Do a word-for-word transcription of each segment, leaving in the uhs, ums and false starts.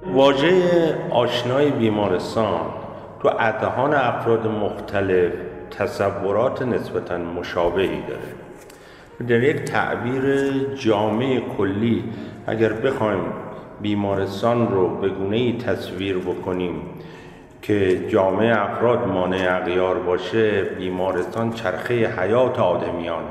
واژه آشنای بیمارستان تو اذهان افراد مختلف تصورات نسبتاً مشابهی داره. در یک تعبیر جامع کلی اگر بخوایم بیمارستان رو به گونه‌ای تصویر بکنیم که جامع افراد مانع اغیار باشه، بیمارستان چرخه حیات آدمیان.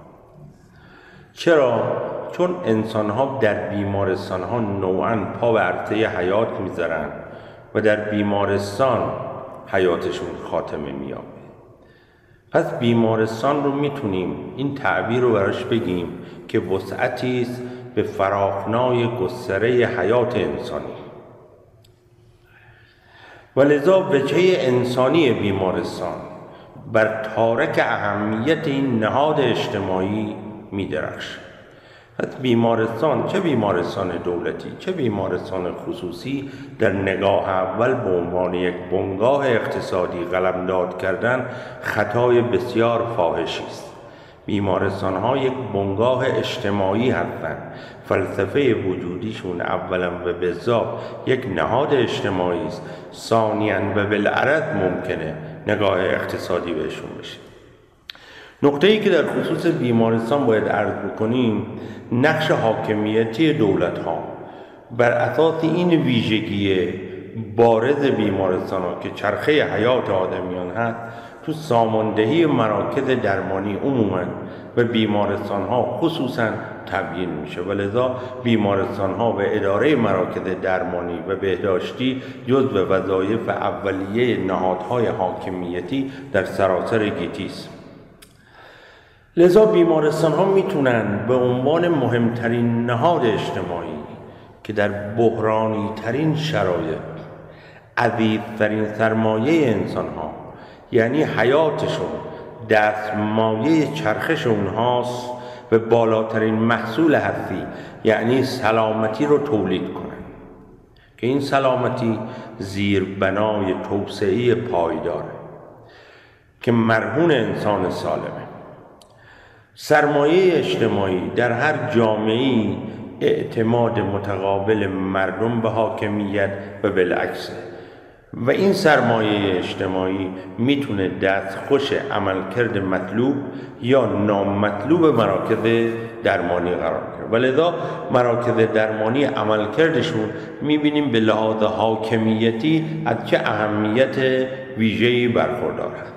چرا؟ چون انسان‌ها در بیمارستان‌ها نوعاً پا به عرصه حیات می‌ذارن و در بیمارستان حیاتشون خاتمه می‌یابه. پس بیمارستان رو میتونیم این تعبیر رو براش بگیم که وسعتی است به فراخنای گستره حیات انسانی. و لذا وجهه انسانی بیمارستان بر تارک اهمیت این نهاد اجتماعی می‌درخشه. پس بیمارستان، چه بیمارستان دولتی چه بیمارستان خصوصی، در نگاه اول به عنوان یک بنگاه اقتصادی قلمداد کردن خطای بسیار فاحشی است. بیمارستان‌ها یک بنگاه اجتماعی هستند. فلسفه وجودیشون اولا و بالذات یک نهاد اجتماعی است، ثانیاً و بالعرض ممکنه نگاه اقتصادی بهشون بشه. نقطه‌ای که در خصوص بیمارستان باید عرض بکنیم، نقش حاکمیتی دولت‌ها بر اساس این ویژگی بارز بیمارستان‌ها که چرخه حیات آدمیان هست تو ساماندهی مراکز درمانی عموماً و بیمارستان‌ها خصوصاً تبیین میشه و لذا بیمارستان‌ها و اداره مراکز درمانی و بهداشتی جزو وظایف اولیه نهادهای حاکمیتی در سراسر گیتی است. لذا بیمارستان ها میتونن به عنوان مهمترین نهاد اجتماعی که در بحرانی ترین شرایط عزیزترین سرمایه انسان ها یعنی حیاتشون دستمایه چرخش اونهاست و بالاترین محصول هستی یعنی سلامتی رو تولید کنن که این سلامتی زیربنای توسعه پایداره که مرهون انسان سالمه. سرمایه اجتماعی در هر جامعه‌ای اعتماد متقابل مردم به حاکمیت و بالعکس و این سرمایه اجتماعی میتونه دستخوش عملکرد مطلوب یا نامطلوب مراکز درمانی قرار گیره و لذا مراکز درمانی عملکردشون میبینیم به لحاظ حاکمیتی از چه اهمیت ویژه‌ای برخوردار هست.